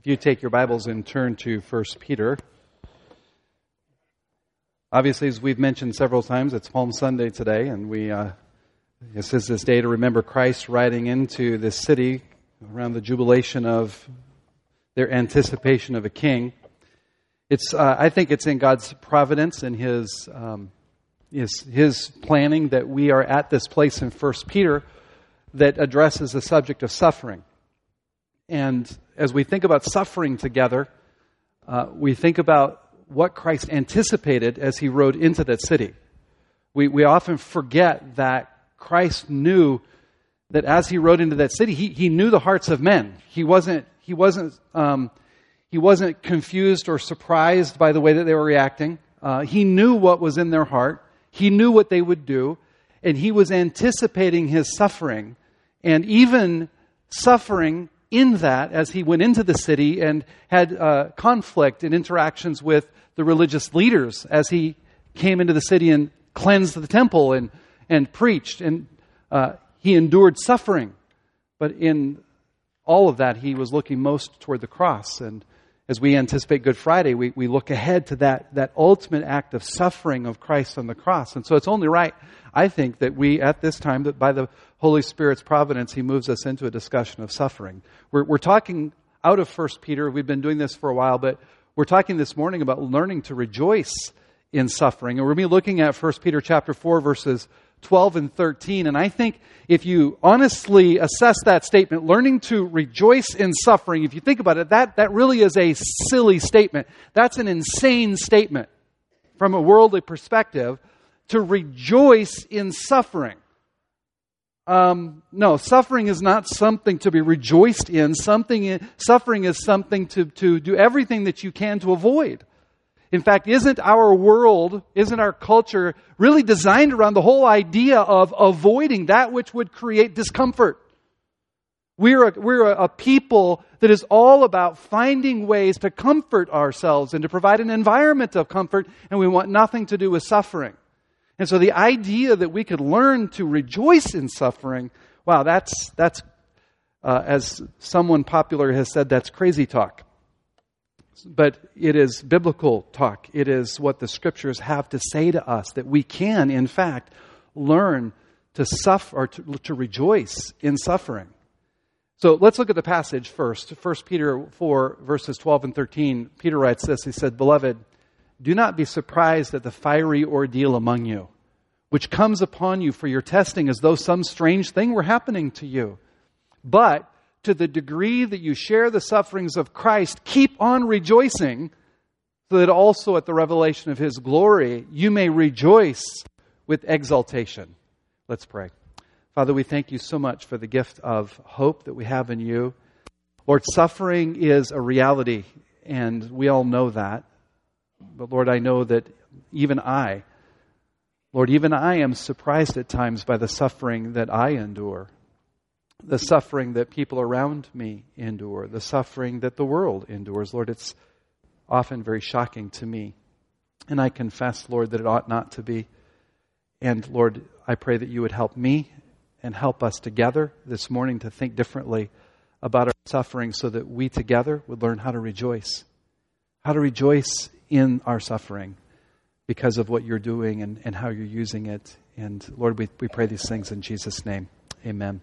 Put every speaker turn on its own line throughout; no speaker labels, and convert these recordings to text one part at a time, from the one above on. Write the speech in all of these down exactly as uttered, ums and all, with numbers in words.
If you take your Bibles and turn to First Peter. Obviously, as we've mentioned several times, it's Palm Sunday today, and we uh, this is this day to remember Christ riding into this city around the jubilation of their anticipation of a king. It's uh, I think it's in God's providence and His um, His His planning that we are at this place in First Peter that addresses the subject of suffering. And as we think about suffering together, uh, we think about what Christ anticipated as He rode into that city. We we often forget that Christ knew that as He rode into that city, He He knew the hearts of men. He wasn't He wasn't um, He wasn't confused or surprised by the way that they were reacting. Uh, he knew what was in their heart. He knew what they would do, and He was anticipating His suffering, and even suffering in that as He went into the city and had uh, conflict and interactions with the religious leaders as He came into the city and cleansed the temple and, and preached. And uh, He endured suffering. But in all of that, He was looking most toward the cross. And as we anticipate Good Friday, we, we look ahead to that, that ultimate act of suffering of Christ on the cross. And so it's only right, I think, that we, at this time, that by the Holy Spirit's providence, He moves us into a discussion of suffering. We're, we're talking out of First Peter. We've been doing this for a while, but we're talking this morning about learning to rejoice in suffering. And we're going to be looking at First Peter chapter four, verses twelve and thirteen. And I think if you honestly assess that statement, learning to rejoice in suffering, if you think about it, that, that really is a silly statement. That's an insane statement from a worldly perspective, to rejoice in suffering. Um, no, suffering is not something to be rejoiced in. Something, suffering is something to, to do everything that you can to avoid. In fact, isn't our world, isn't our culture really designed around the whole idea of avoiding that which would create discomfort? We're a, we're a, a people that is all about finding ways to comfort ourselves and to provide an environment of comfort, and we want nothing to do with suffering. And so the idea that we could learn to rejoice in suffering, wow, that's, that's uh, as someone popular has said, that's crazy talk. But it is biblical talk. It is what the Scriptures have to say to us, that we can, in fact, learn to suffer or to, to rejoice in suffering. So let's look at the passage first. First Peter four, verses twelve and thirteen. Peter writes this. He said, "Beloved, do not be surprised at the fiery ordeal among you, which comes upon you for your testing as though some strange thing were happening to you. But to the degree that you share the sufferings of Christ, keep on rejoicing, so that also at the revelation of His glory you may rejoice with exultation." Let's pray. Father, we thank You so much for the gift of hope that we have in You. Lord, suffering is a reality, and we all know that. But Lord, I know that even I, Lord, even I am surprised at times by the suffering that I endure, the suffering that people around me endure, the suffering that the world endures. Lord, it's often very shocking to me. And I confess, Lord, that it ought not to be. And Lord, I pray that You would help me and help us together this morning to think differently about our suffering, so that we together would learn how to rejoice, how to rejoice in our suffering because of what You're doing and, and how You're using it. And Lord, we, we pray these things in Jesus' name. Amen.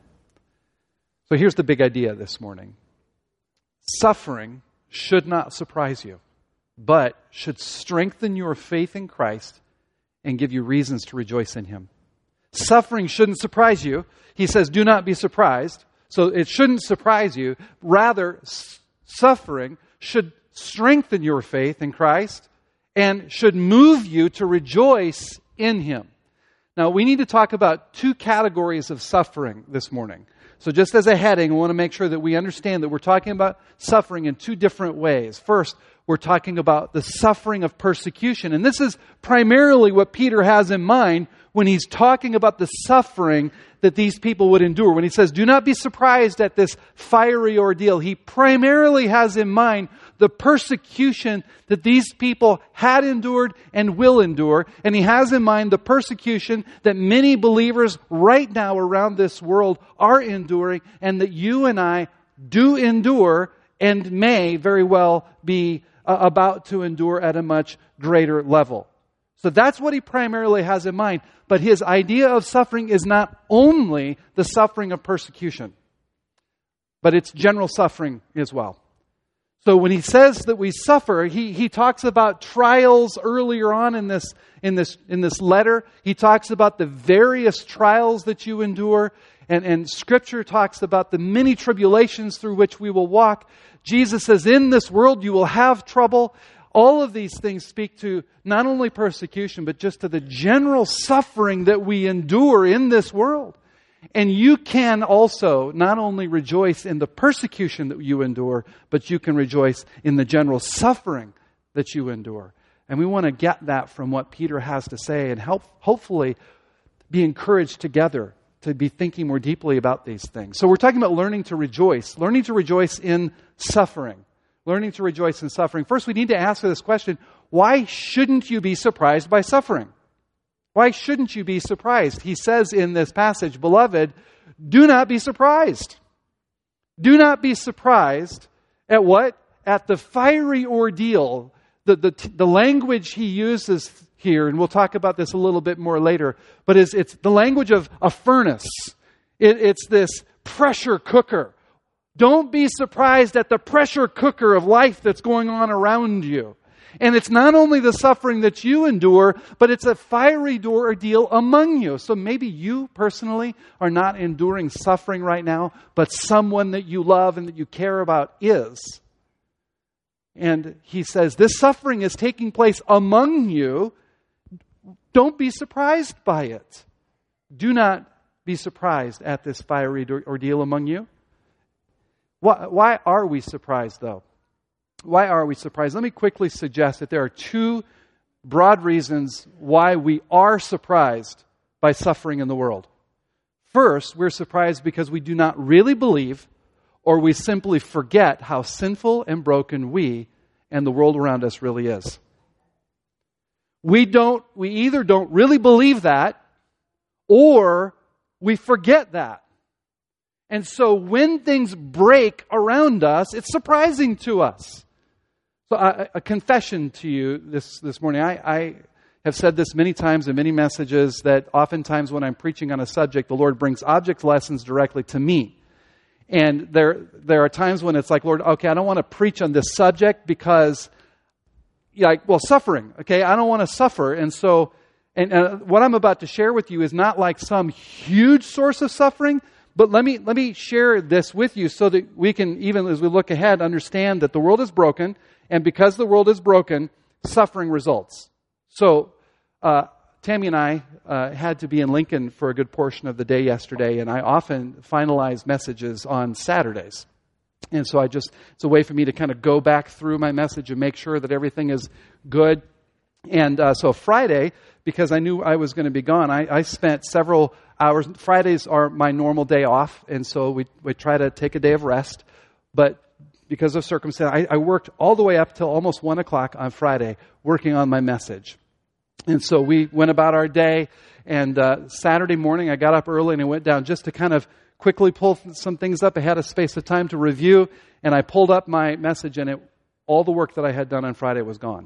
So here's the big idea this morning. Suffering should not surprise you, but should strengthen your faith in Christ and give you reasons to rejoice in Him. Suffering shouldn't surprise you. He says, do not be surprised. So it shouldn't surprise you. Rather, s- suffering should strengthen your faith in Christ and should move you to rejoice in Him. Now, we need to talk about two categories of suffering this morning. So just as a heading, I want to make sure that we understand that we're talking about suffering in two different ways. First, we're talking about the suffering of persecution. And this is primarily what Peter has in mind when he's talking about the suffering that these people would endure. When he says, do not be surprised at this fiery ordeal, he primarily has in mind the persecution that these people had endured and will endure. And he has in mind the persecution that many believers right now around this world are enduring, and that you and I do endure and may very well be uh, about to endure at a much greater level. So that's what he primarily has in mind. But his idea of suffering is not only the suffering of persecution, but it's general suffering as well. So when he says that we suffer, he, he talks about trials earlier on in this, in this, in this letter. He talks about the various trials that you endure. And, and Scripture talks about the many tribulations through which we will walk. Jesus says, in this world you will have trouble. All of these things speak to not only persecution, but just to the general suffering that we endure in this world. And you can also not only rejoice in the persecution that you endure, but you can rejoice in the general suffering that you endure. And we want to get that from what Peter has to say and help, hopefully be encouraged together to be thinking more deeply about these things. So we're talking about learning to rejoice, learning to rejoice in suffering, learning to rejoice in suffering. First, we need to ask this question: why shouldn't you be surprised by suffering? Why shouldn't you be surprised? He says in this passage, beloved, do not be surprised. Do not be surprised at what? At the fiery ordeal. The, the, the language he uses here, and we'll talk about this a little bit more later, but it's, it's the language of a furnace. It, it's this pressure cooker. Don't be surprised at the pressure cooker of life that's going on around you. And it's not only the suffering that you endure, but it's a fiery ordeal among you. So maybe you personally are not enduring suffering right now, but someone that you love and that you care about is. And he says, this suffering is taking place among you. Don't be surprised by it. Do not be surprised at this fiery ordeal among you. Why, why are we surprised, though? Why are we surprised? Let me quickly suggest that there are two broad reasons why we are surprised by suffering in the world. First, we're surprised because we do not really believe, or we simply forget how sinful and broken we and the world around us really is. We don't, we either don't really believe that, or we forget that. And so when things break around us, it's surprising to us. So a, a confession to you this, this morning. I, I have said this many times in many messages that oftentimes when I'm preaching on a subject, the Lord brings object lessons directly to me. And there, there are times when it's like, Lord, okay, I don't want to preach on this subject because, like, well, suffering, okay? I don't want to suffer. And so, and uh, what I'm about to share with you is not like some huge source of suffering, but let me, let me share this with you so that we can, even as we look ahead, understand that the world is broken. And because the world is broken, suffering results. So, uh, Tammy and I uh, had to be in Lincoln for a good portion of the day yesterday, and I often finalize messages on Saturdays. And so I just, it's a way for me to kind of go back through my message and make sure that everything is good. And uh, so Friday, because I knew I was going to be gone, I, I spent several hours. Fridays are my normal day off, and so we, we try to take a day of rest. But because of circumstance, I, I worked all the way up till almost one o'clock on Friday working on my message. And so we went about our day, and uh, Saturday morning I got up early and I went down just to kind of quickly pull some things up. I had a space of time to review, and I pulled up my message, and it, all the work that I had done on Friday was gone.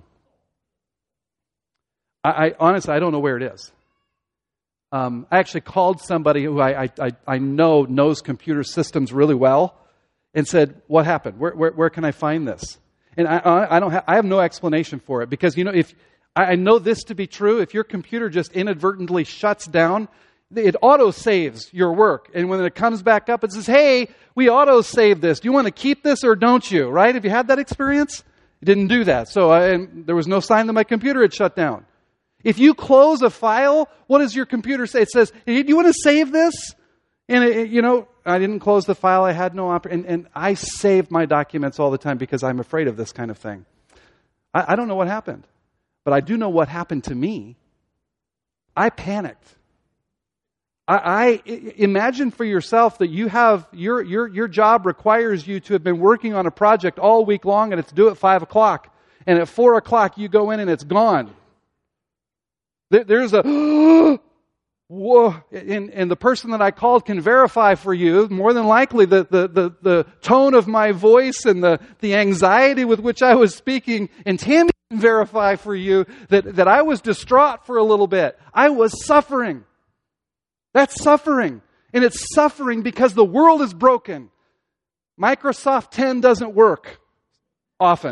I, I honestly, I don't know where it is. Um, I actually called somebody who I, I, I know knows computer systems really well, and said, "What happened? Where, where, where can I find this?" And I, I don't have, I have no explanation for it, because you know, if I know this to be true, if your computer just inadvertently shuts down, it auto-saves your work. And when it comes back up, it says, "Hey, we auto-saved this. Do you want to keep this or don't you?" Right? Have you had that experience? It didn't do that. So I, and there was no sign that my computer had shut down. If you close a file, what does your computer say? It says, "Hey, do you want to save this?" And, it, you know, I didn't close the file. I had no op- and, and I save my documents all the time because I'm afraid of this kind of thing. I, I don't know what happened, but I do know what happened to me. I panicked. I, I imagine for yourself that you have, your, your, your job requires you to have been working on a project all week long, and it's due at five o'clock. And at four o'clock you go in and it's gone. There, there's a... whoa, and, and the person that I called can verify for you, more than likely the, the, the, the tone of my voice and the, the anxiety with which I was speaking, and Tammy can verify for you that, that I was distraught for a little bit. I was suffering. That's suffering. And it's suffering because the world is broken. Microsoft ten doesn't work often.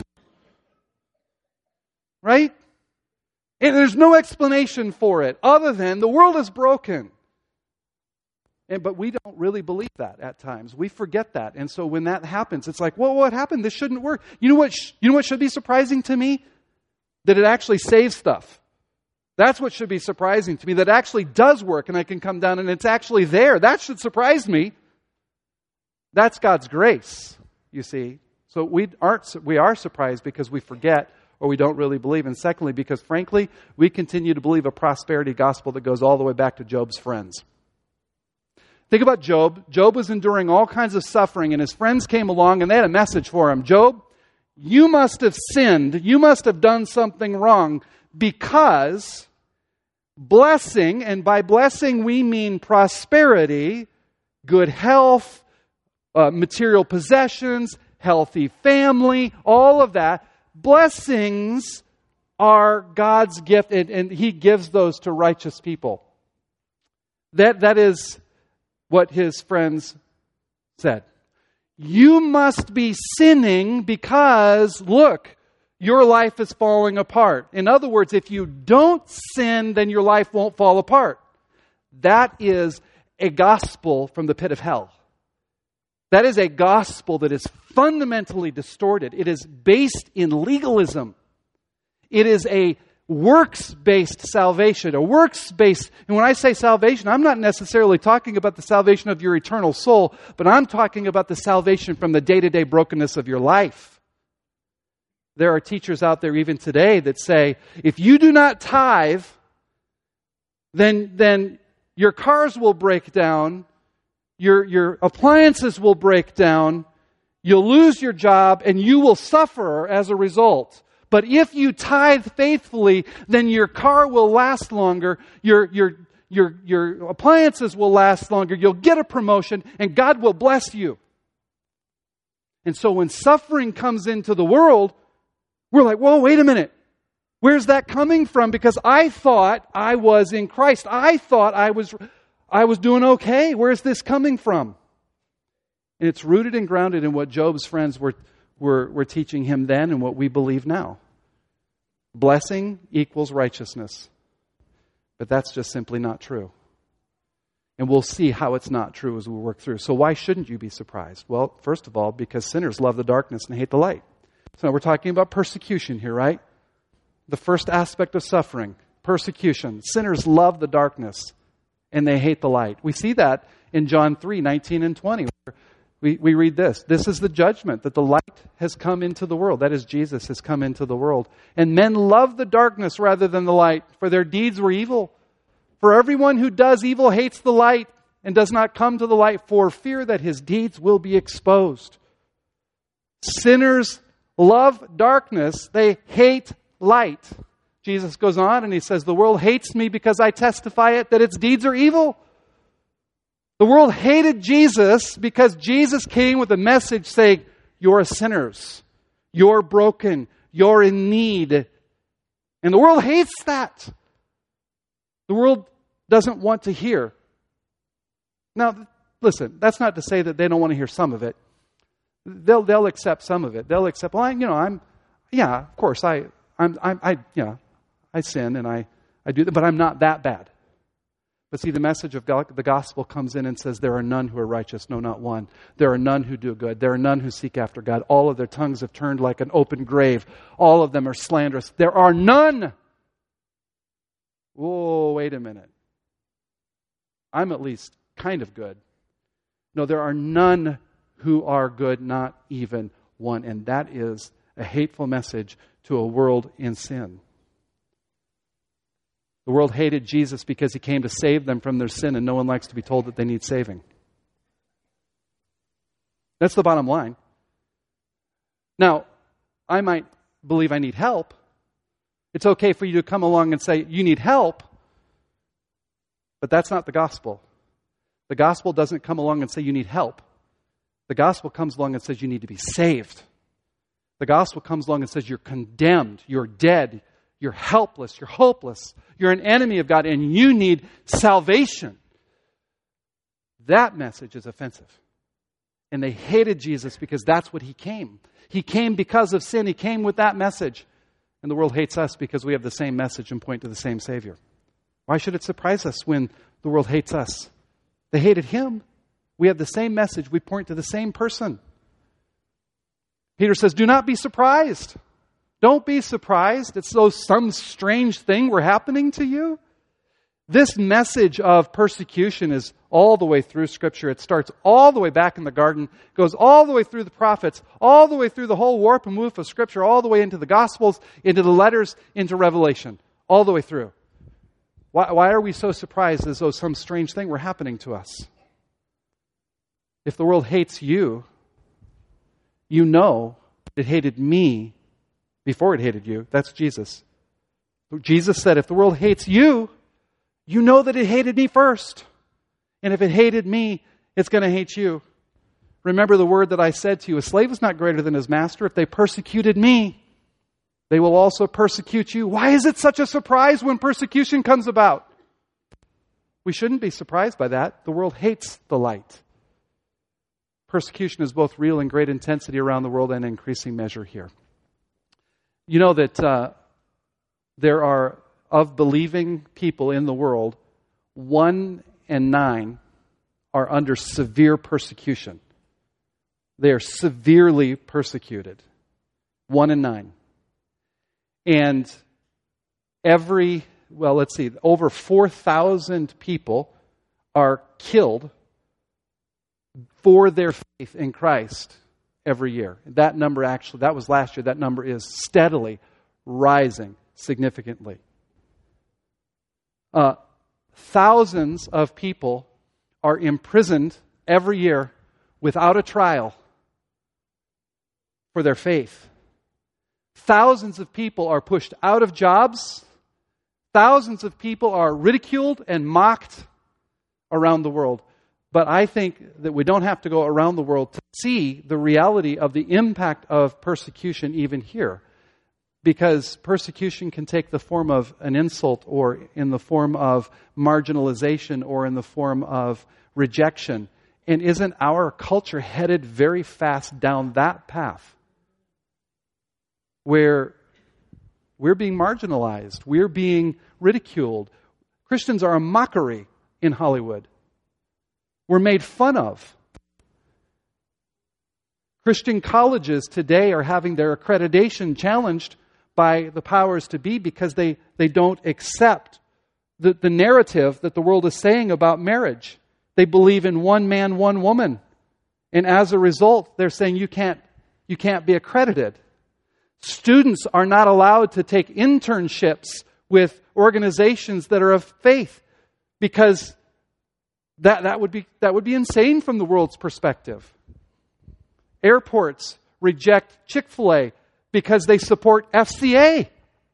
Right? And there's no explanation for it other than the world is broken. And, but we don't really believe that at times. We forget that. And so when that happens, it's like, well, what happened? This shouldn't work. You know what, sh- you know what should be surprising to me? That it actually saves stuff. That's what should be surprising to me, that it actually does work and I can come down and it's actually there. That should surprise me. That's God's grace, you see. So we aren't, we are surprised because we forget or we don't really believe. And secondly, because frankly, we continue to believe a prosperity gospel that goes all the way back to Job's friends. Think about Job. Job was enduring all kinds of suffering, and his friends came along and they had a message for him. Job, you must have sinned. You must have done something wrong, because blessing, and by blessing we mean prosperity, good health, uh, material possessions, healthy family, all of that. Blessings are God's gift, and, and He gives those to righteous people. That, that is what his friends said. You must be sinning because, look, your life is falling apart. In other words, if you don't sin, then your life won't fall apart. That is a gospel from the pit of hell. That is a gospel that is fundamentally distorted. It is based in legalism. It is a works-based salvation, a works-based, and when I say salvation, I'm not necessarily talking about the salvation of your eternal soul, but I'm talking about the salvation from the day-to-day brokenness of your life. There are teachers out there even today that say, if you do not tithe, then, then your cars will break down, your, your appliances will break down, you'll lose your job, and you will suffer as a result. But if you tithe faithfully, then your car will last longer, your, your, your, your appliances will last longer, you'll get a promotion, and God will bless you. And so when suffering comes into the world, we're like, whoa, wait a minute. Where's that coming from? Because I thought I was in Christ. I thought I was, I was doing okay. Where's this coming from? And it's rooted and grounded in what Job's friends were, were, were teaching him then and what we believe now. Blessing equals righteousness. But that's just simply not true. And we'll see how it's not true as we work through. So why shouldn't you be surprised? Well, first of all, because sinners love the darkness and hate the light. So we're talking about persecution here, right? The first aspect of suffering, persecution. Sinners love the darkness and they hate the light. We see that in John three, nineteen and twenty. Where we, we read this. This is the judgment, that the light has come into the world. That is, Jesus has come into the world. And men love the darkness rather than the light, for their deeds were evil. For everyone who does evil hates the light and does not come to the light for fear that his deeds will be exposed. Sinners love darkness. They hate light. Jesus goes on and he says, the world hates me because I testify it that its deeds are evil. The world hated Jesus because Jesus came with a message saying, you're sinners. You're broken. You're in need. And the world hates that. The world doesn't want to hear. Now, listen, that's not to say that they don't want to hear some of it. They'll they'll accept some of it. They'll accept, well, I, you know, I'm, yeah, of course, I, I'm, I'm, I, you know, I sin and I, I do that, but I'm not that bad. But see, the message of God, the gospel comes in and says, there are none who are righteous, no, not one. There are none who do good. There are none who seek after God. All of their tongues have turned like an open grave. All of them are slanderous. There are none. Whoa, wait a minute. I'm at least kind of good. No, there are none who are good, not even one. And that is a hateful message to a world in sin. The world hated Jesus because he came to save them from their sin, and no one likes to be told that they need saving. That's the bottom line. Now, I might believe I need help. It's okay for you to come along and say, you need help. But that's not the gospel. The gospel doesn't come along and say you need help. The gospel comes along and says you need to be saved. The gospel comes along and says you're condemned, you're dead, you're helpless, you're hopeless, you're an enemy of God, and you need salvation. That message is offensive. And they hated Jesus because that's what he came. He came because of sin. He came with that message. And the world hates us because we have the same message and point to the same Savior. Why should it surprise us when the world hates us? They hated him. We have the same message. We point to the same person. Peter says, do not be surprised. Don't be surprised. It's though some strange thing were happening to you. This message of persecution is all the way through Scripture. It starts all the way back in the garden, goes all the way through the prophets, all the way through the whole warp and woof of Scripture, all the way into the Gospels, into the letters, into Revelation, all the way through. Why, why are we so surprised as though some strange thing were happening to us? If the world hates you, you know it hated me before it hated you. That's Jesus. Jesus said, if the world hates you, you know that it hated me first. And if it hated me, it's going to hate you. Remember the word that I said to you, a slave is not greater than his master. If they persecuted me, they will also persecute you. Why is it such a surprise when persecution comes about? We shouldn't be surprised by that. The world hates the light. Persecution is both real in great intensity around the world and increasing measure here. You know that uh, there are, of believing people in the world, one and nine are under severe persecution. They are severely persecuted. One and nine. And every, well, let's see, over four thousand people are killed for their faith in Christ every year. That number actually, that was last year, that number is steadily rising significantly. Uh, thousands of people are imprisoned every year without a trial for their faith. Thousands of people are pushed out of jobs. Thousands of people are ridiculed and mocked around the world. But I think that we don't have to go around the world to see the reality of the impact of persecution even here. Because persecution can take the form of an insult or in the form of marginalization or in the form of rejection. And isn't our culture headed very fast down that path? Where we're being marginalized, we're being ridiculed. Christians are a mockery in Hollywood. We're made fun of. Christian colleges today are having their accreditation challenged by the powers to be because they, they don't accept the, the narrative that the world is saying about marriage. They believe in one man, one woman. And as a result, they're saying you can't, you can't be accredited. Students are not allowed to take internships with organizations that are of faith because that, that would be, that would be insane from the world's perspective. Airports reject Chick-fil-A because they support F C A.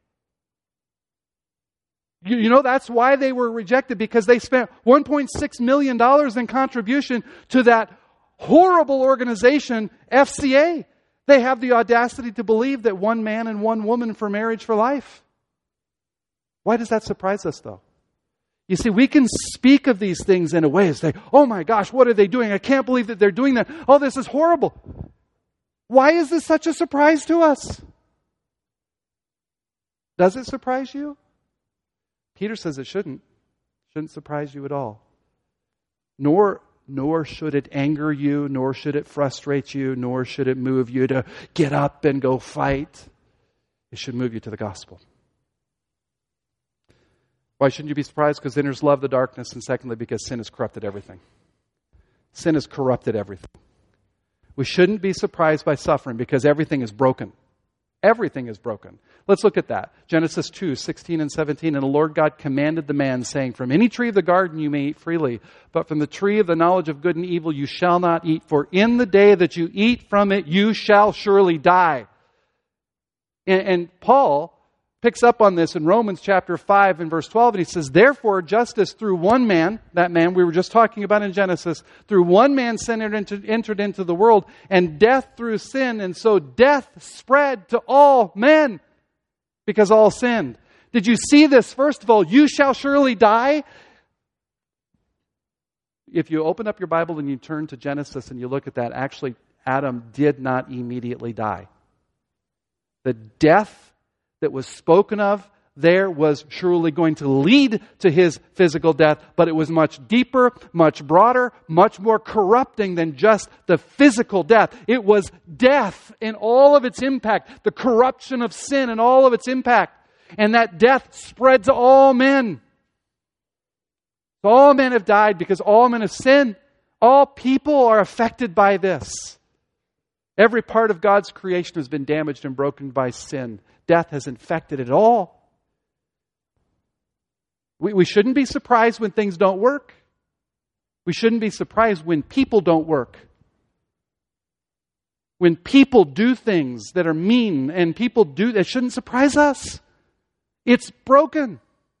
You, you know, that's why they were rejected, because they spent one point six million dollars in contribution to that horrible organization, F C A. They have the audacity to believe that one man and one woman for marriage for life. Why does that surprise us, though? You see, we can speak of these things in a way and say, oh my gosh, what are they doing? I can't believe that they're doing that. Oh, this is horrible. Why is this such a surprise to us? Does it surprise you? Peter says it shouldn't. Shouldn't surprise you at all. Nor, nor should it anger you, nor should it frustrate you, nor should it move you to get up and go fight. It should move you to the gospel. Why shouldn't you be surprised? Because sinners love the darkness, and secondly, because sin has corrupted everything. Sin has corrupted everything. We shouldn't be surprised by suffering because everything is broken. Everything is broken. Let's look at that. Genesis two, sixteen and seventeen. And the Lord God commanded the man, saying, from any tree of the garden you may eat freely, but from the tree of the knowledge of good and evil you shall not eat. For in the day that you eat from it, you shall surely die. And, and Paul picks up on this in Romans chapter five and verse twelve, and he says, therefore, just as through one man, that man we were just talking about in Genesis, through one man sin entered into, entered into the world, and death through sin, and so death spread to all men, because all sinned. Did you see this? First of all, you shall surely die. If you open up your Bible and you turn to Genesis and you look at that, actually, Adam did not immediately die. The death that was spoken of there was surely going to lead to his physical death, but it was much deeper, much broader, much more corrupting than just the physical death. It was death in all of its impact, the corruption of sin and all of its impact. And that death spread to all men. All men have died because all men have sinned. All people are affected by this. Every part of God's creation has been damaged and broken by sin. Death has infected it all. We, we shouldn't be surprised when things don't work. We shouldn't be surprised when people don't work. When people do things that are mean and people do, that shouldn't surprise us. It's broken.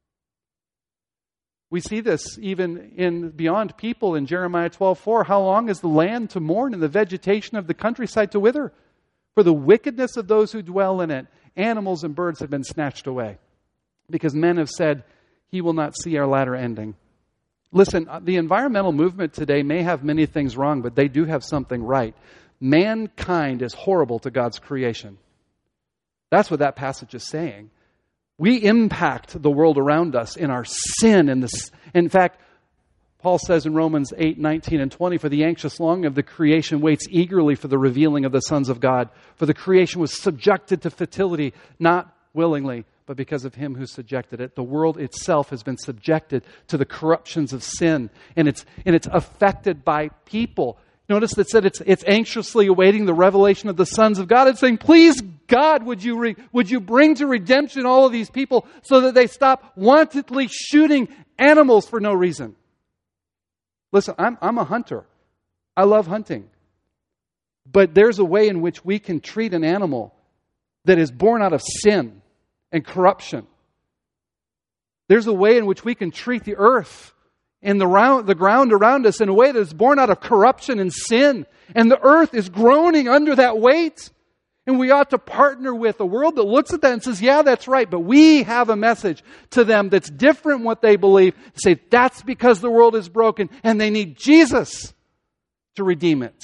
We see this even in beyond people in Jeremiah twelve four. How long is the land to mourn and the vegetation of the countryside to wither? For the wickedness of those who dwell in it, animals and birds have been snatched away. Because men have said, he will not see our latter ending. Listen, the environmental movement today may have many things wrong, but they do have something right. Mankind is horrible to God's creation. That's what that passage is saying. We impact the world around us in our sin. And this, in fact, Paul says in Romans eight, nineteen and twenty, for the anxious longing of the creation waits eagerly for the revealing of the sons of God. For the creation was subjected to fertility, not willingly, but because of him who subjected it. The world itself has been subjected to the corruptions of sin, and it's and it's affected by people. Notice that said it's it's anxiously awaiting the revelation of the sons of God. It's saying, please, God, would you re, would you bring to redemption all of these people so that they stop wantedly shooting animals for no reason? Listen, I'm I'm a hunter. I love hunting. But there's a way in which we can treat an animal that is born out of sin and corruption. There's a way in which we can treat the earth and the, round, the ground around us in a way that is born out of corruption and sin. And the earth is groaning under that weight. And we ought to partner with a world that looks at that and says, yeah, that's right, but we have a message to them that's different from what they believe. Say, that's because the world is broken and they need Jesus to redeem it.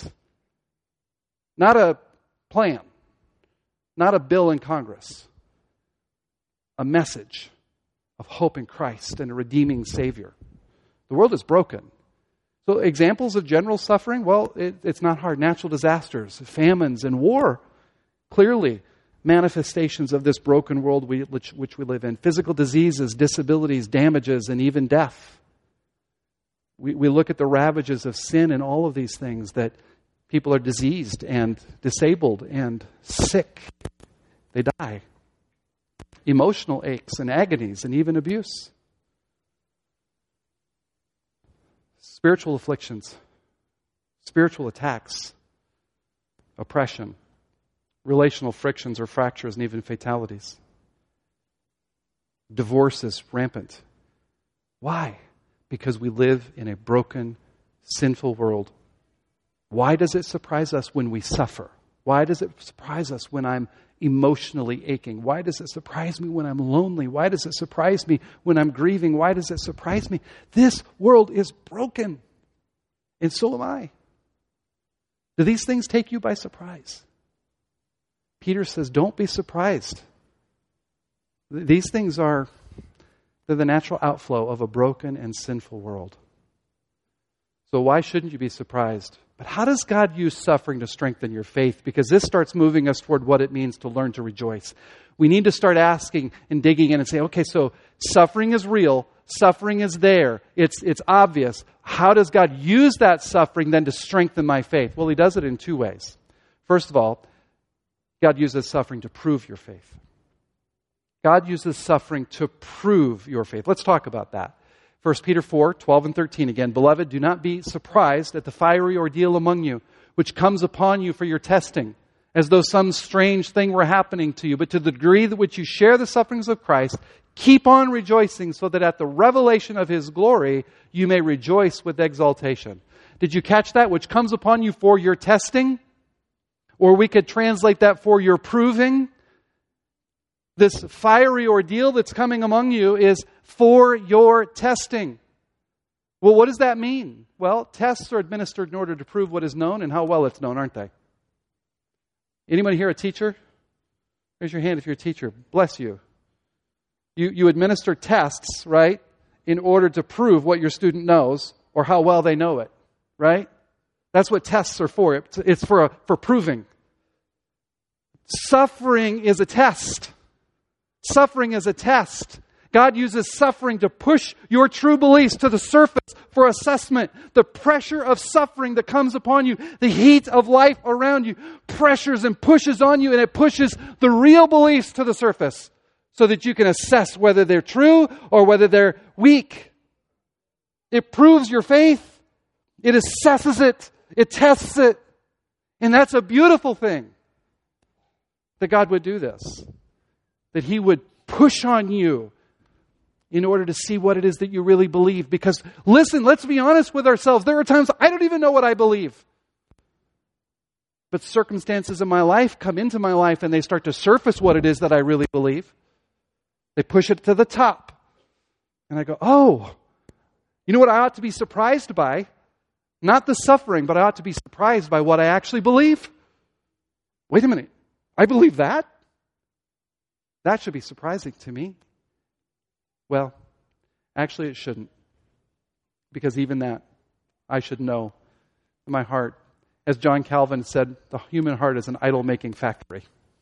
Not a plan. Not a bill in Congress. A message of hope in Christ and a redeeming Savior. The world is broken. So examples of general suffering, well, it, it's not hard. Natural disasters, famines, and war. Clearly, manifestations of this broken world we, which, which we live in. Physical diseases, disabilities, damages, and even death. We, we look at the ravages of sin and all of these things, that people are diseased and disabled and sick. They die. Emotional aches and agonies and even abuse. Spiritual afflictions. Spiritual attacks. Oppression. Relational frictions or fractures and even fatalities. Divorce is rampant. Why? Because we live in a broken, sinful world. Why does it surprise us when we suffer? Why does it surprise us when I'm emotionally aching? Why does it surprise me when I'm lonely? Why does it surprise me when I'm grieving? Why does it surprise me? This world is broken. And so am I. Do these things take you by surprise? Peter says, don't be surprised. These things are they're the natural outflow of a broken and sinful world. So why shouldn't you be surprised? But how does God use suffering to strengthen your faith? Because this starts moving us toward what it means to learn to rejoice. We need to start asking and digging in and say, okay, so suffering is real. Suffering is there. It's, it's obvious. How does God use that suffering then to strengthen my faith? Well, He does it in two ways. First of all, God uses suffering to prove your faith. God uses suffering to prove your faith. Let's talk about that. First Peter four, twelve and thirteen again. Beloved, do not be surprised at the fiery ordeal among you, which comes upon you for your testing, as though some strange thing were happening to you. But to the degree that which you share the sufferings of Christ, keep on rejoicing, so that at the revelation of His glory, you may rejoice with exultation. Did you catch that? Which comes upon you for your testing? Or we could translate that for your proving. This fiery ordeal that's coming among you is for your testing. Well, what does that mean? Well, tests are administered in order to prove what is known and how well it's known, aren't they? Anybody here a teacher? Raise your hand if you're a teacher. Bless you. You, you administer tests, right, in order to prove what your student knows or how well they know it, right? That's what tests are for. It's, it's for, a, for proving. Suffering is a test. Suffering is a test. God uses suffering to push your true beliefs to the surface for assessment. The pressure of suffering that comes upon you, the heat of life around you, pressures and pushes on you, and it pushes the real beliefs to the surface so that you can assess whether they're true or whether they're weak. It proves your faith. It assesses it. It tests it. And that's a beautiful thing, that God would do this. That He would push on you in order to see what it is that you really believe. Because, listen, let's be honest with ourselves. There are times I don't even know what I believe. But circumstances in my life come into my life and they start to surface what it is that I really believe. They push it to the top. And I go, oh, you know what I ought to be surprised by? Not the suffering, but I ought to be surprised by what I actually believe. Wait a minute. I believe that? That should be surprising to me. Well, actually it shouldn't. Because even that, I should know in my heart. As John Calvin said, the human heart is an idol-making factory.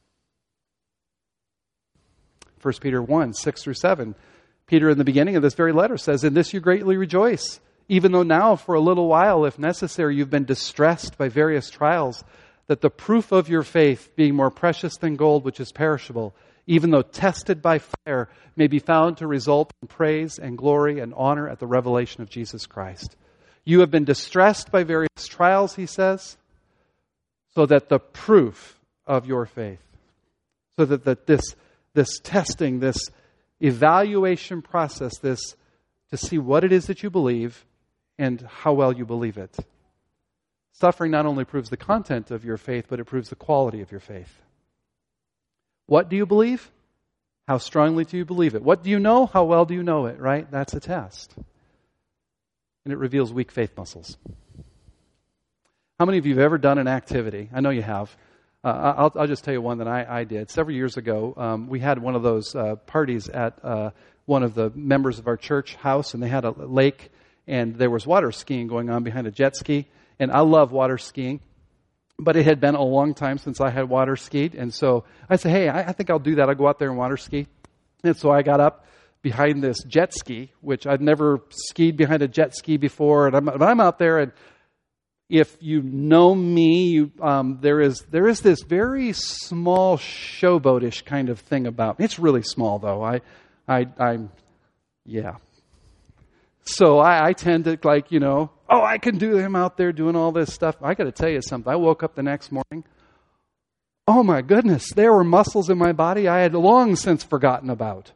First Peter one, six through seven. Peter, in the beginning of this very letter, says, "In this you greatly rejoice, even though now for a little while, if necessary, you've been distressed by various trials, that the proof of your faith, being more precious than gold, which is perishable, even though tested by fire, may be found to result in praise and glory and honor at the revelation of Jesus Christ." You have been distressed by various trials, he says, so that the proof of your faith, so that, that this, this testing, this evaluation process, this to see what it is that you believe and how well you believe it. Suffering not only proves the content of your faith, but it proves the quality of your faith. What do you believe? How strongly do you believe it? What do you know? How well do you know it, right? That's a test. And it reveals weak faith muscles. How many of you have ever done an activity? I know you have. Uh, I'll, I'll just tell you one that I, I did. Several years ago, um, we had one of those uh, parties at uh, one of the members of our church house, and they had a lake, and there was water skiing going on behind a jet ski. And I love water skiing, but it had been a long time since I had water skied. And so I said, hey, I, I think I'll do that. I'll go out there and water ski. And so I got up behind this jet ski, which I'd never skied behind a jet ski before. And I'm, but I'm out there, and if you know me, you, um, there is there is this very small showboatish kind of thing about me. It's really small, though. I, I, I'm, yeah. So I, I tend to, like, you know, oh, I can do him out there doing all this stuff. I got to tell you something. I woke up the next morning. Oh, my goodness. There were muscles in my body I had long since forgotten about.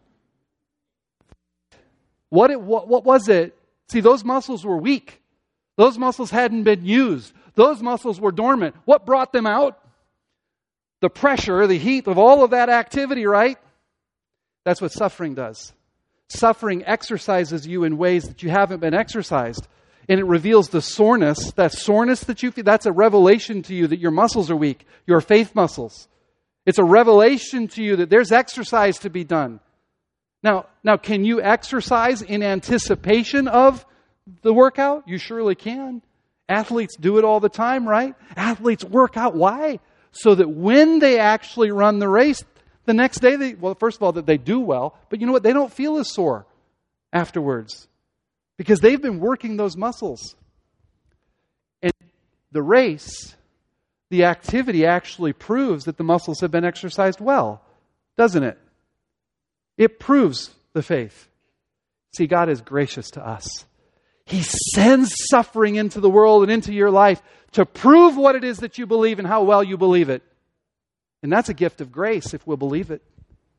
What, it, what, what was it? See, those muscles were weak. Those muscles hadn't been used. Those muscles were dormant. What brought them out? The pressure, the heat of all of that activity, right? That's what suffering does. Suffering exercises you in ways that you haven't been exercised. And it reveals the soreness. That soreness that you feel, that's a revelation to you that your muscles are weak. Your faith muscles. It's a revelation to you that there's exercise to be done. Now, now, can you exercise in anticipation of the workout? You surely can. Athletes do it all the time, right? Athletes work out. Why? So that when they actually run the race, the next day, they, well, first of all, that they do well, but you know what? They don't feel as sore afterwards because they've been working those muscles. And the race, the activity actually proves that the muscles have been exercised well, doesn't it? It proves the faith. See, God is gracious to us. He sends suffering into the world and into your life to prove what it is that you believe and how well you believe it. And that's a gift of grace if we'll believe it.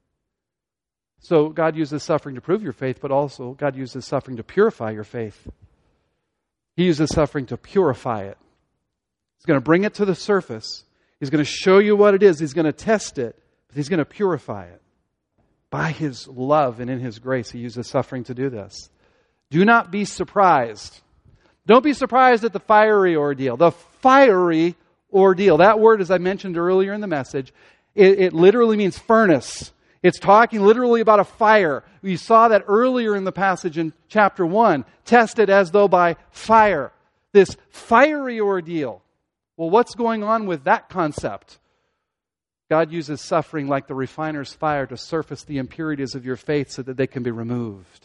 So God uses suffering to prove your faith, but also God uses suffering to purify your faith. He uses suffering to purify it. He's going to bring it to the surface. He's going to show you what it is. He's going to test it, but He's going to purify it. By His love and in His grace, He uses suffering to do this. Do not be surprised. Don't be surprised at the fiery ordeal. The fiery ordeal. That word, as I mentioned earlier in the message, it, it literally means furnace. It's talking literally about a fire. We saw that earlier in the passage in chapter one. Tested as though by fire. This fiery ordeal. Well, what's going on with that concept? God uses suffering like the refiner's fire to surface the impurities of your faith so that they can be removed.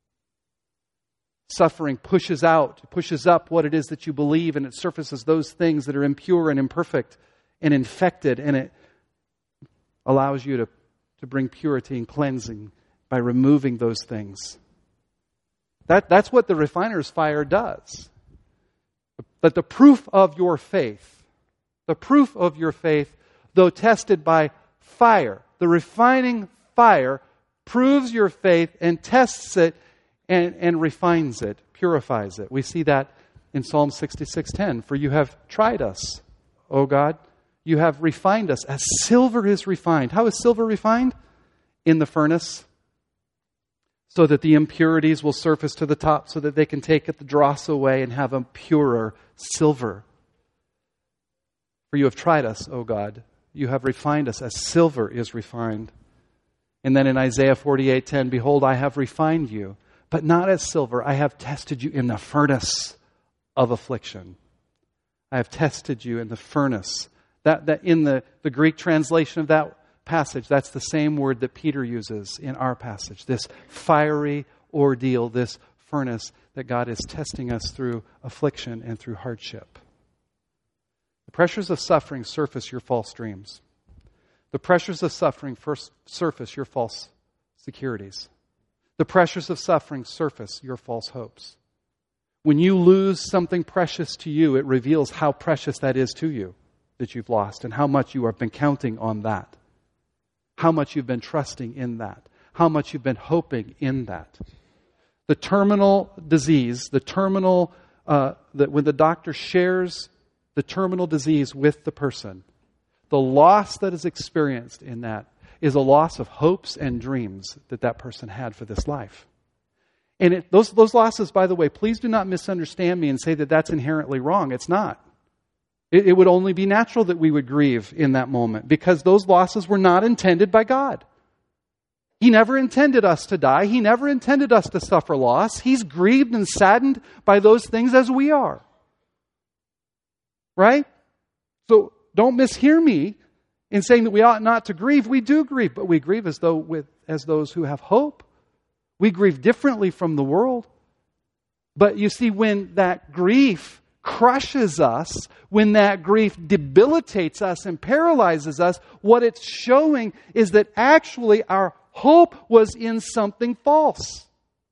Suffering pushes out, pushes up what it is that you believe, and it surfaces those things that are impure and imperfect and infected, and it allows you to, to bring purity and cleansing by removing those things. That, that's what the refiner's fire does. But the proof of your faith, the proof of your faith, though tested by fire, the refining fire proves your faith and tests it and, and refines it, purifies it. We see that in Psalm sixty-six ten. For you have tried us, O God. You have refined us as silver is refined. How is silver refined? In the furnace. So that the impurities will surface to the top so that they can take the dross away and have a purer silver. For you have tried us, O God. You have refined us as silver is refined. And then in Isaiah forty-eight ten, behold, I have refined you, but not as silver. I have tested you in the furnace of affliction. I have tested you in the furnace. That, that in the, the Greek translation of that passage, that's the same word that Peter uses in our passage. This fiery ordeal, this furnace that God is testing us through affliction and through hardship. The pressures of suffering surface your false dreams. The pressures of suffering first surface your false securities. The pressures of suffering surface your false hopes. When you lose something precious to you, it reveals how precious that is to you that you've lost and how much you have been counting on that. How much you've been trusting in that. How much you've been hoping in that. The terminal disease, the terminal, uh, that when the doctor shares the terminal disease with the person, the loss that is experienced in that is a loss of hopes and dreams that that person had for this life. And it, those, those losses, by the way, please do not misunderstand me and say that that's inherently wrong. It's not. It, it would only be natural that we would grieve in that moment because those losses were not intended by God. He never intended us to die. He never intended us to suffer loss. He's grieved and saddened by those things as we are. Right? So don't mishear me in saying that we ought not to grieve. We do grieve, but we grieve as though with as those who have hope. We grieve differently from the world. But you see, when that grief crushes us, when that grief debilitates us and paralyzes us, what it's showing is that actually our hope was in something false.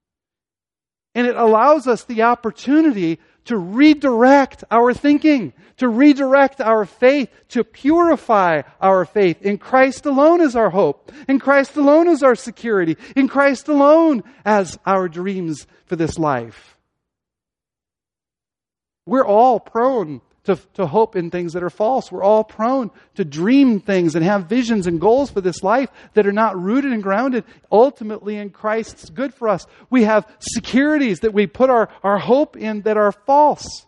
And it allows us the opportunity to redirect our thinking, to redirect our faith, to purify our faith. In Christ alone is our hope. In Christ alone is our security. In Christ alone as our dreams for this life. We're all prone to, to hope in things that are false. We're all prone to dream things and have visions and goals for this life that are not rooted and grounded ultimately in Christ's good for us. We have securities that we put our, our hope in that are false.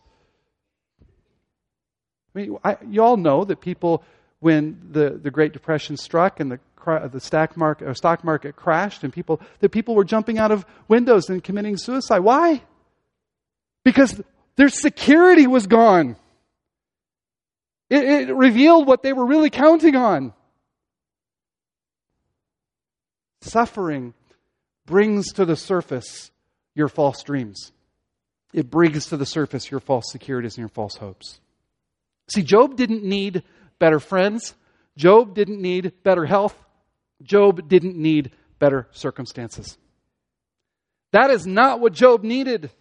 I mean, I, you all know that people, when the, the Great Depression struck and the the stock market, or stock market crashed, and people that people were jumping out of windows and committing suicide. Why? Because their security was gone. It, it revealed what they were really counting on. Suffering brings to the surface your false dreams. It brings to the surface your false securities and your false hopes. See, Job didn't need better friends. Job didn't need better health. Job didn't need better circumstances. That is not what Job needed.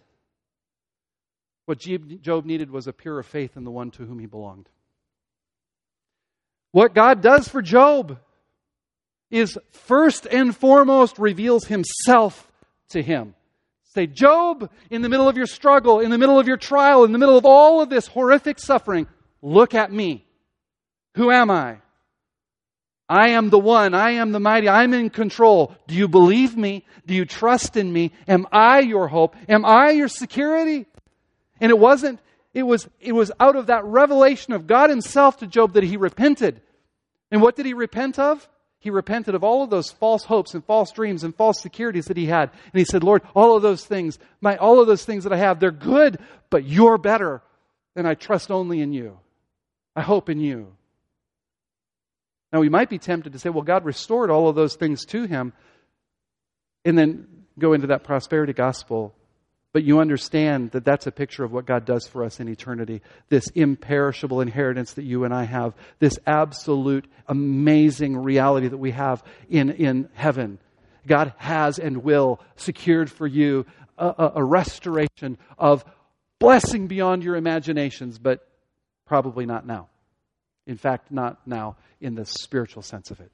What Job needed was a pure faith in the one to whom he belonged. What God does for Job is first and foremost reveals Himself to him. Say, Job, in the middle of your struggle, in the middle of your trial, in the middle of all of this horrific suffering, look at me. Who am I? I am the one. I am the mighty. I'm in control. Do you believe me? Do you trust in me? Am I your hope? Am I your security? And it wasn't, it was, it was out of that revelation of God Himself to Job that he repented. And what did he repent of? He repented of all of those false hopes and false dreams and false securities that he had. And he said, Lord, all of those things, my, all of those things that I have, they're good, but you're better. And I trust only in you. I hope in you. Now, we might be tempted to say, well, God restored all of those things to him, and then go into that prosperity gospel. But you understand that that's a picture of what God does for us in eternity. This imperishable inheritance that you and I have. This absolute amazing reality that we have in, in heaven. God has and will secured for you a, a, a restoration of blessing beyond your imaginations, but probably not now. In fact, not now in the spiritual sense of it.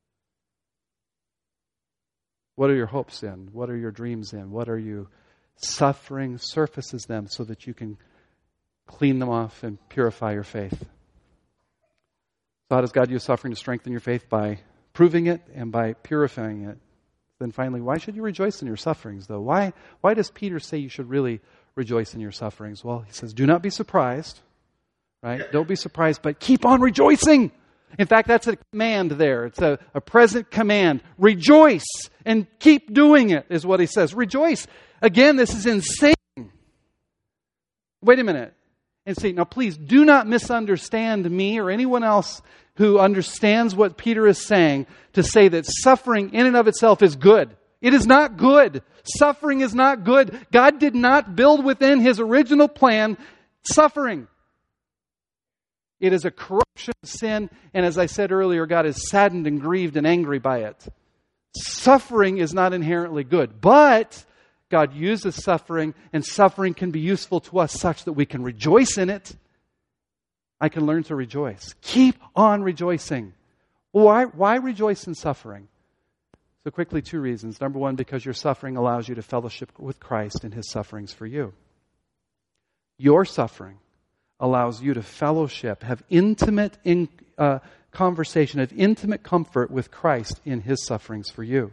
What are your hopes in? What are your dreams in? What are you suffering surfaces them so that you can clean them off and purify your faith? So how does God use suffering to strengthen your faith? By proving it and by purifying it. Then finally, why should you rejoice in your sufferings, though? Why, why does Peter say you should really rejoice in your sufferings? Well, he says, do not be surprised, right? Don't be surprised, but keep on rejoicing. In fact, that's a command there. It's a, a present command. Rejoice and keep doing it, is what he says. Rejoice. Again, this is insane. Wait a minute. And see, now please do not misunderstand me or anyone else who understands what Peter is saying to say that suffering in and of itself is good. It is not good. Suffering is not good. God did not build within His original plan suffering. It is a corruption of sin, and as I said earlier, God is saddened and grieved and angry by it. Suffering is not inherently good, but God uses suffering, and suffering can be useful to us such that we can rejoice in it. I can learn to rejoice. Keep on rejoicing. Why, why rejoice in suffering? So quickly, two reasons. Number one, because your suffering allows you to fellowship with Christ in His sufferings for you. Your suffering allows you to fellowship, have intimate in, uh, conversation, have intimate comfort with Christ in His sufferings for you.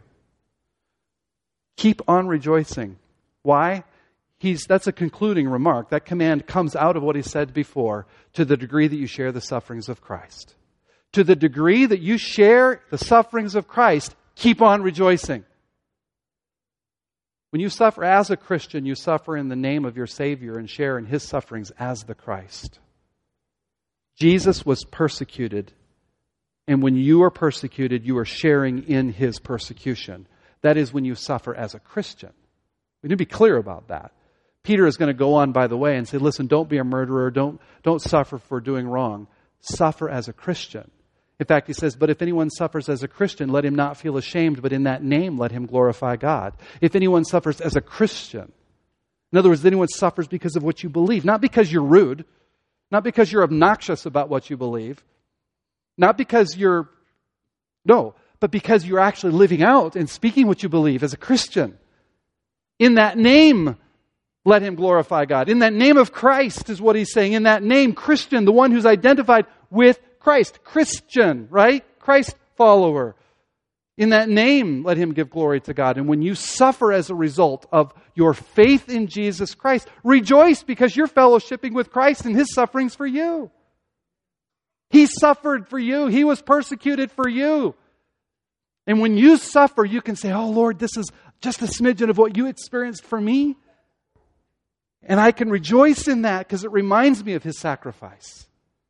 Keep on rejoicing. Why? He's, that's a concluding remark. That command comes out of what he said before, to the degree that you share the sufferings of Christ. To the degree that you share the sufferings of Christ, keep on rejoicing. When you suffer as a Christian, you suffer in the name of your Savior and share in His sufferings as the Christ. Jesus was persecuted, and when you are persecuted, you are sharing in His persecution. That is when you suffer as a Christian. We need to be clear about that. Peter is going to go on, by the way, and say, listen, don't be a murderer. Don't, don't suffer for doing wrong. Suffer as a Christian. In fact, he says, but if anyone suffers as a Christian, let him not feel ashamed, but in that name let him glorify God. If anyone suffers as a Christian, in other words, anyone suffers because of what you believe, not because you're rude, not because you're obnoxious about what you believe, not because you're, no, but because you're actually living out and speaking what you believe as a Christian. In that name, let him glorify God. In that name of Christ is what he's saying. In that name, Christian, the one who's identified with Christ. Christian, right? Christ follower. In that name, let him give glory to God. And when you suffer as a result of your faith in Jesus Christ, rejoice because you're fellowshipping with Christ and His sufferings for you. He suffered for you. He was persecuted for you. And when you suffer, you can say, oh Lord, this is just a smidgen of what you experienced for me. And I can rejoice in that because it reminds me of His sacrifice.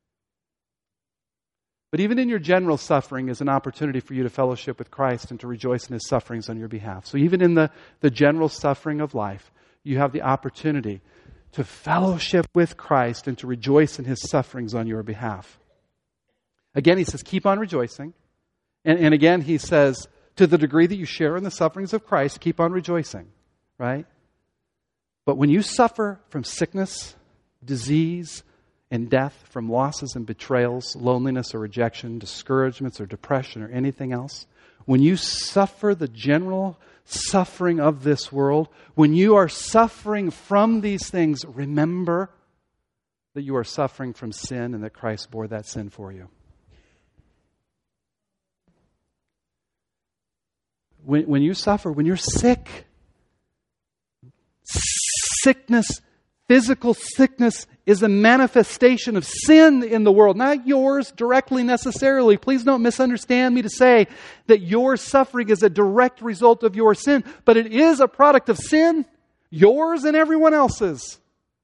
But even in your general suffering is an opportunity for you to fellowship with Christ and to rejoice in His sufferings on your behalf. So even in the, the general suffering of life, you have the opportunity to fellowship with Christ and to rejoice in His sufferings on your behalf. Again, he says, keep on rejoicing. And, and again, he says, to the degree that you share in the sufferings of Christ, keep on rejoicing. Right? But when you suffer from sickness, disease, and death from losses and betrayals, loneliness or rejection, discouragements or depression or anything else, when you suffer the general suffering of this world, when you are suffering from these things, remember that you are suffering from sin and that Christ bore that sin for you. When, when you suffer, when you're sick, sickness, physical sickness is a manifestation of sin in the world, not yours directly necessarily. Please don't misunderstand me to say that your suffering is a direct result of your sin, but it is a product of sin, yours and everyone else's.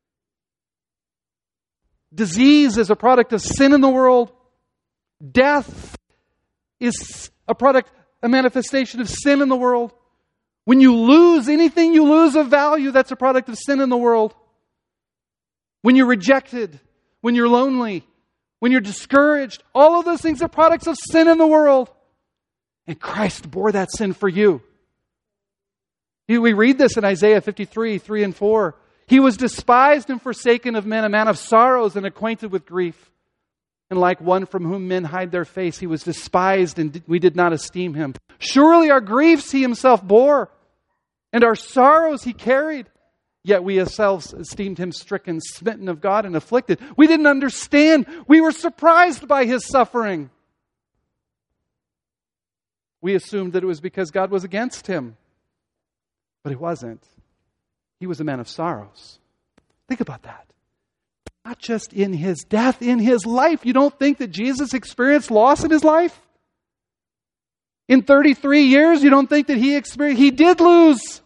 Disease is a product of sin in the world. Death is a product, a manifestation of sin in the world. When you lose anything you lose of value, that's a product of sin in the world. When you're rejected, when you're lonely, when you're discouraged, all of those things are products of sin in the world. And Christ bore that sin for you. We read this in Isaiah fifty-three, three and four. He was despised and forsaken of men, a man of sorrows and acquainted with grief. And like one from whom men hide their face, he was despised and we did not esteem him. Surely our griefs he himself bore, and our sorrows he carried. Yet we ourselves esteemed him stricken, smitten of God, and afflicted. We didn't understand. We were surprised by his suffering. We assumed that it was because God was against him. But he wasn't. He was a man of sorrows. Think about that. Not just in his death, in his life. You don't think that Jesus experienced loss in his life? In thirty-three years, you don't think that he experienced... He did lose.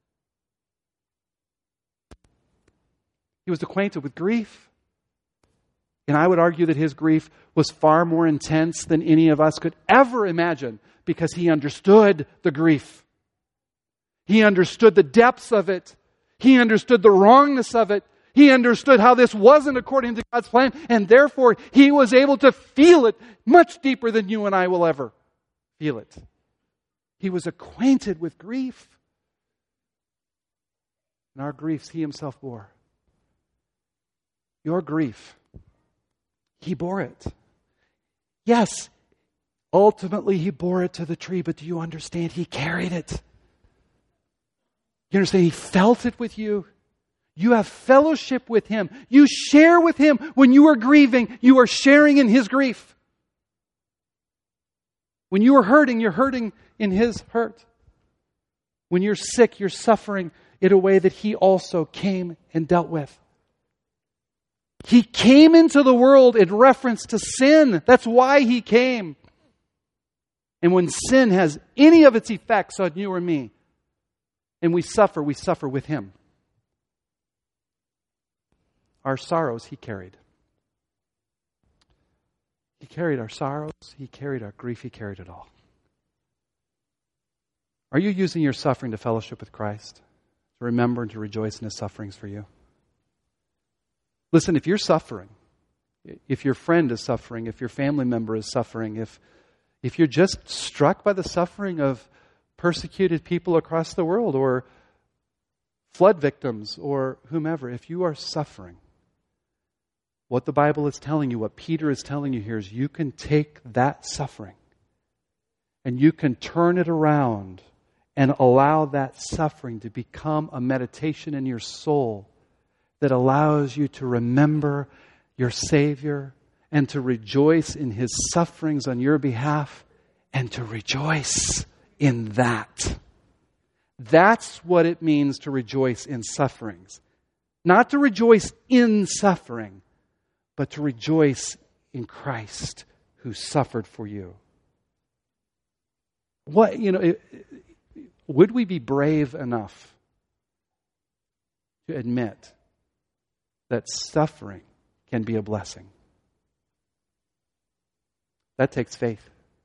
He was acquainted with grief. And I would argue that his grief was far more intense than any of us could ever imagine because he understood the grief. He understood the depths of it. He understood the wrongness of it. He understood how this wasn't according to God's plan, and therefore he was able to feel it much deeper than you and I will ever feel it. He was acquainted with grief. And our griefs he himself bore. Your grief, he bore it. Yes, ultimately he bore it to the tree, but do you understand? He carried it. You understand? He felt it with you. You have fellowship with him. You share with him. When you are grieving, you are sharing in his grief. When you are hurting, you're hurting in his hurt. When you're sick, you're suffering in a way that he also came and dealt with. He came into the world in reference to sin. That's why he came. And when sin has any of its effects on you or me, and we suffer, we suffer with him. Our sorrows he carried. He carried our sorrows. He carried our grief. He carried it all. Are you using your suffering to fellowship with Christ? To remember and to rejoice in his sufferings for you? Listen, if you're suffering, if your friend is suffering, if your family member is suffering, if, if you're just struck by the suffering of persecuted people across the world or flood victims or whomever, if you are suffering, what the Bible is telling you, what Peter is telling you here is you can take that suffering and you can turn it around and allow that suffering to become a meditation in your soul that allows you to remember your Savior and to rejoice in his sufferings on your behalf and to rejoice in that. That's what it means to rejoice in sufferings. Not to rejoice in suffering, but to rejoice in Christ who suffered for you. What, you know, it, would we be brave enough to admit that suffering can be a blessing? That takes faith.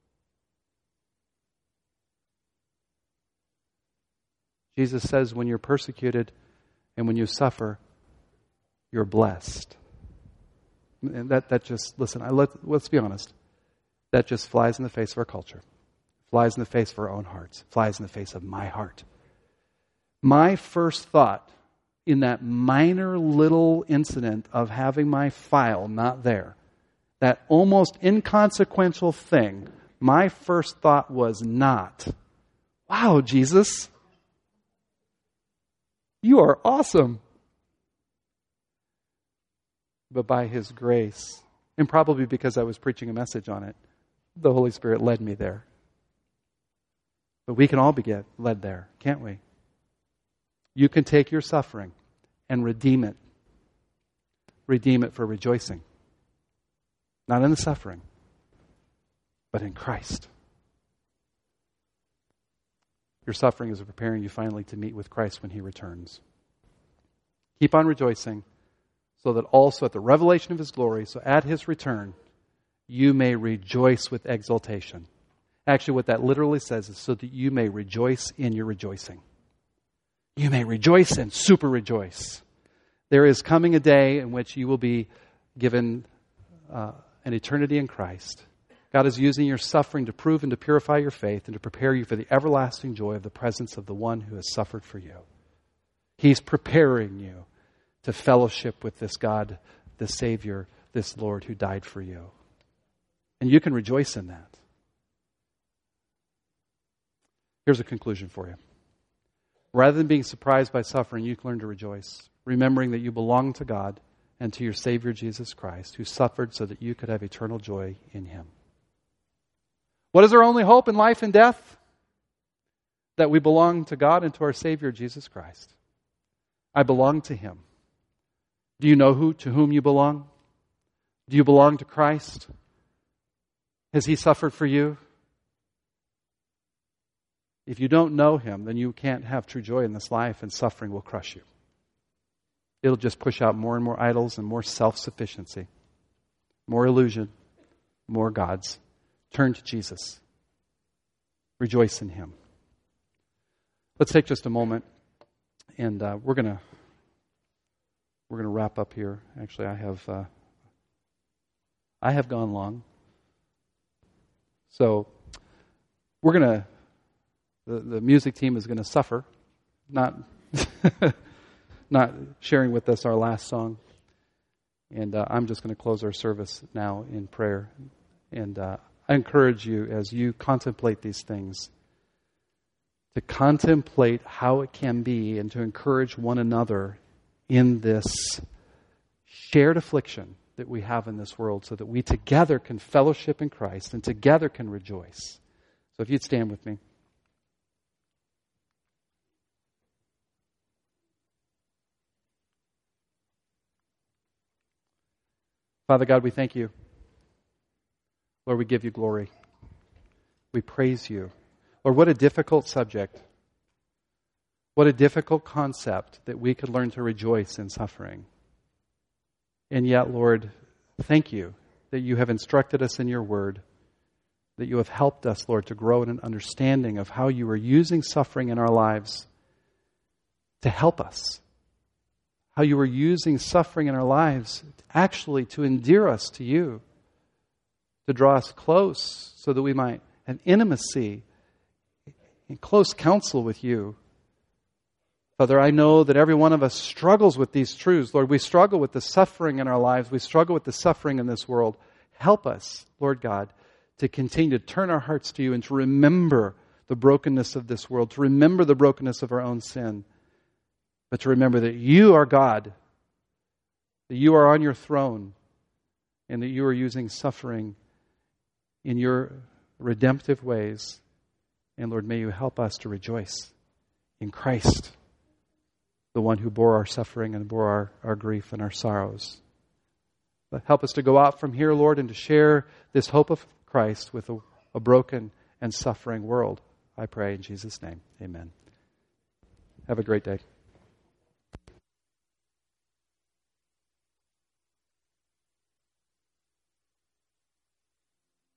Jesus says when you're persecuted and when you suffer, you're blessed. And that, that just, listen, I let, let's be honest. That just flies in the face of our culture. Flies in the face of our own hearts. Flies in the face of my heart. My first thought in that minor little incident of having my file not there, that almost inconsequential thing, my first thought was not, wow, Jesus, you are awesome. But by His grace, and probably because I was preaching a message on it, the Holy Spirit led me there. But we can all be get led there, can't we? You can take your suffering and redeem it. Redeem it for rejoicing. Not in the suffering, but in Christ. Your suffering is preparing you finally to meet with Christ when He returns. Keep on rejoicing, so that also at the revelation of His glory, so at His return, you may rejoice with exultation. Actually, what that literally says is so that you may rejoice in your rejoicing. You may rejoice and super rejoice. There is coming a day in which you will be given uh, an eternity in Christ. God is using your suffering to prove and to purify your faith and to prepare you for the everlasting joy of the presence of the one who has suffered for you. He's preparing you to fellowship with this God, this Savior, this Lord who died for you. And you can rejoice in that. Here's a conclusion for you. Rather than being surprised by suffering, you can learn to rejoice, remembering that you belong to God and to your Savior Jesus Christ, who suffered so that you could have eternal joy in Him. What is our only hope in life and death? That we belong to God and to our Savior Jesus Christ. I belong to Him. Do you know who to whom you belong? Do you belong to Christ? Has He suffered for you? If you don't know Him, then you can't have true joy in this life, and suffering will crush you. It'll just push out more and more idols and more self-sufficiency, more illusion, more gods. Turn to Jesus. Rejoice in Him. Let's take just a moment, and uh, we're gonna we're gonna wrap up here. Actually, I have uh, I have gone long, so we're gonna. The, the music team is going to suffer, not not sharing with us our last song. And uh, I'm just going to close our service now in prayer. And uh, I encourage you, as you contemplate these things, to contemplate how it can be and to encourage one another in this shared affliction that we have in this world, so that we together can fellowship in Christ and together can rejoice. So if you'd stand with me. Father God, we thank You. Lord, we give You glory. We praise You. Lord, what a difficult subject. What a difficult concept that we could learn to rejoice in suffering. And yet, Lord, thank You that You have instructed us in Your Word, that You have helped us, Lord, to grow in an understanding of how You are using suffering in our lives to help us. How You are using suffering in our lives actually to endear us to You, to draw us close so that we might have intimacy and close counsel with You. Father, I know that every one of us struggles with these truths. Lord, we struggle with the suffering in our lives. We struggle with the suffering in this world. Help us, Lord God, to continue to turn our hearts to You and to remember the brokenness of this world, to remember the brokenness of our own sin, but to remember that You are God, that You are on Your throne, and that You are using suffering in Your redemptive ways. And Lord, may You help us to rejoice in Christ, the one who bore our suffering and bore our, our grief and our sorrows. But help us to go out from here, Lord, and to share this hope of Christ with a, a broken and suffering world. I pray in Jesus' name. Amen. Have a great day.